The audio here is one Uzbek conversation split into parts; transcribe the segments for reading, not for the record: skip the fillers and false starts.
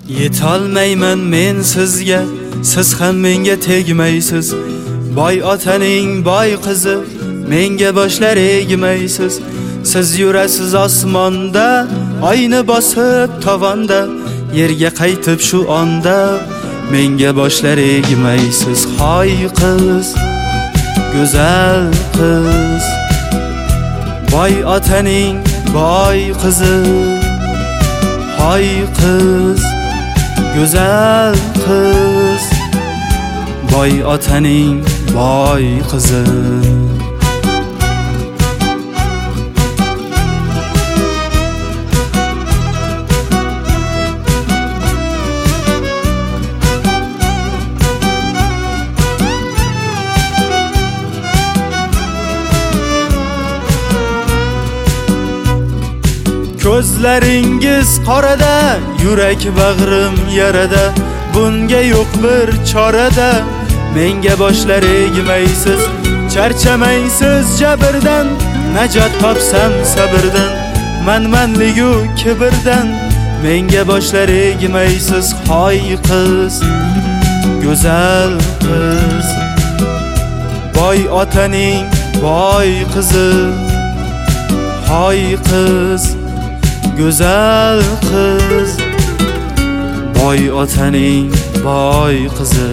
Yetolmayman men sizga, siz ham menga tegmaysiz. Boy otaning boy qizi, menga boshlar egmaysiz. Siz yurasiz osmonda, oyni bosib tovonda, yerga qaytib shu onda menga boshlar egmaysiz. Hoy qiz, go'zal qiz, boy otaning boy qizi. Hoy qiz, go'zal qiz, boy otaning boy qizi. Ko'zlaringiz qorada, yurak bag'rim yarada. Bunga yo'q bir chorada, menga boshlar egmaysiz. Charchamaysiz jabrdan, najot topsam sabrdan. Manmanligu kibrdan, menga boshlar egmaysiz. Hoy qiz, go'zal qiz, boy otaning boy qizi. Hoy qiz, go'zal qiz, boy otaning boy qizi.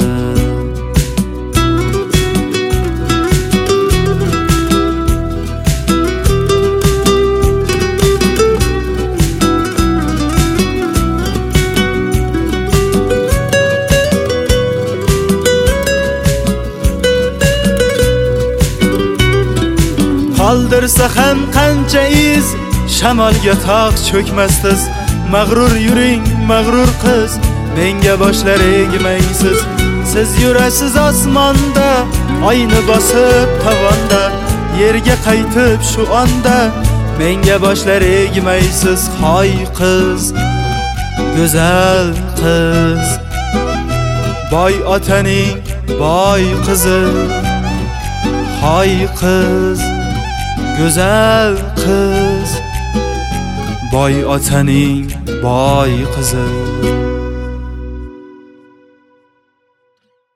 Qoldirsa ham qancha iz, shamolga tog' cho'kmasdiz. Mag'rur yuring, mag'rur qiz, menga boshlar egmaysiz. Siz yurasiz osmonda, oyni bosib tovonda, yerga qaytib shu onda menga boshlar egmaysiz. Hoy qiz, go'zal qiz, boy otaning boy qizi. Hoy qiz, go'zal qiz, boy otaning boy qizi.